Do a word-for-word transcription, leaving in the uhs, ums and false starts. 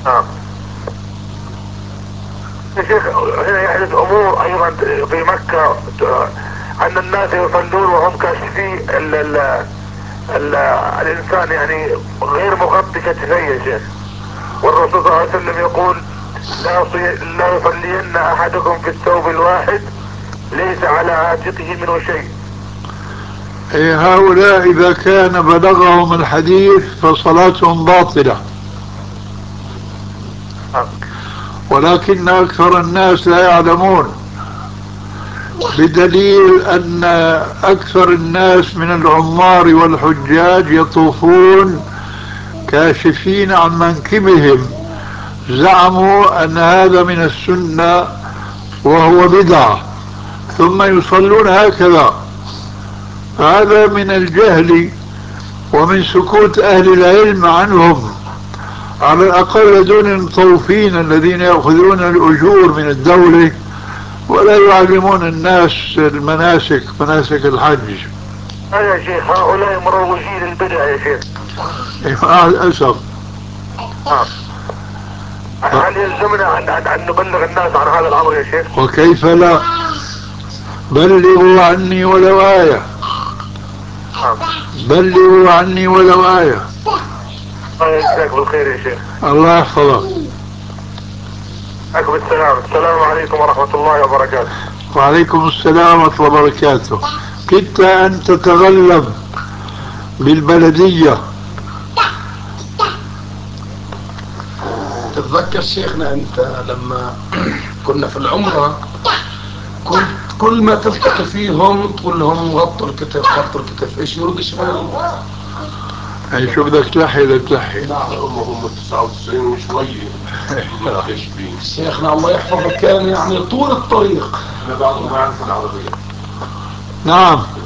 نعم. يا شيخ هنا يحدث امور ايضا في مكة ان الناس يصلون وهم كاشفي ال ال ال الانسان يعني غير مغطي كتفيه يا شيخ، والرسول صلى الله عليه وسلم يقول لا لا يصلين احدكم في الثوب الواحد ليس على عاتقه منه شيء. إيه، هؤلاء إذا كان بلغهم الحديث فصلاتهم باطلة، نعم. ولكن أكثر الناس لا يعلمون، بدليل أن أكثر الناس من العمار والحجاج يطوفون كاشفين عن منكبهم، زعموا أن هذا من السنة وهو بدعة، ثم يصلون هكذا. هذا من الجهل ومن سكوت أهل العلم عنهم، على الأقل دون المطوفين الذين يأخذون الأجور من الدولة ولا يعلمون الناس المناسك، مناسك الحج. يا شيخ هؤلاء مروجين البدع يا شيخ. مع الأسف. نعم. هل يلزمنا أن, أن, أن نبلغ الناس عن هذا الأمر يا شيخ؟ وكيف لا، بلغوا عني ولو آية. نعم. بلغوا عني ولو آية. الله يجزاك بالخير يا شيخ. الله يحفظك. عليكم السلام. السلام عليكم ورحمة الله وبركاته. وعليكم السلام ورحمة الله وبركاته. كدت أن تتغلب بالبلدية. تتذكر شيخنا أنت لما كنا في العمرة كنت كل ما تلتقي فيهم تقول لهم غطوا الكتف غطوا الكتف، ايش يرد شمال؟ يعني شو بدك تلحي بدك تلحي. نعم هم تسعة وتسعين وشوية. شيخنا الله يحفظك كان يعني طول الطريق احنا بعضهم ما يعرفوا العربية. نعم.